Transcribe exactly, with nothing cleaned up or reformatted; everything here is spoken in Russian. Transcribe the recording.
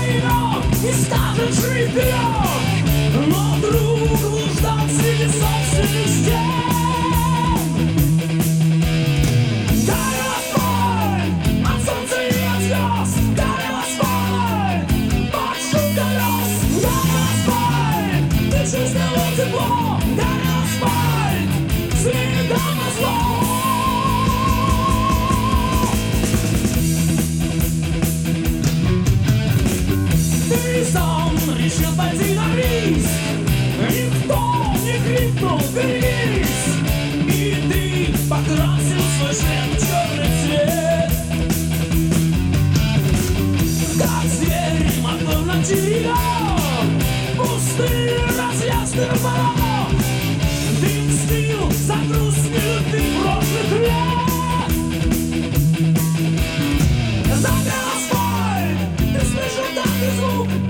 вперед и скажет шли вперед, но вдруг блуждал среди собственных стен. Горел асфальт от солнца и от звезд, горел асфальт под шум колес, горел асфальт, ты чувствовал тепло, горел асфальт, следом на зло. Ты сам решил пойти на риск, никто не крикнул «берегись», и ты покрасил свой шлем в черный цвет. Как зверь мотор на тебя, пустые разъезды ворот, ты мстил за грустную ты прошлых лет. Загорел асфальт, ты слышал такой звук,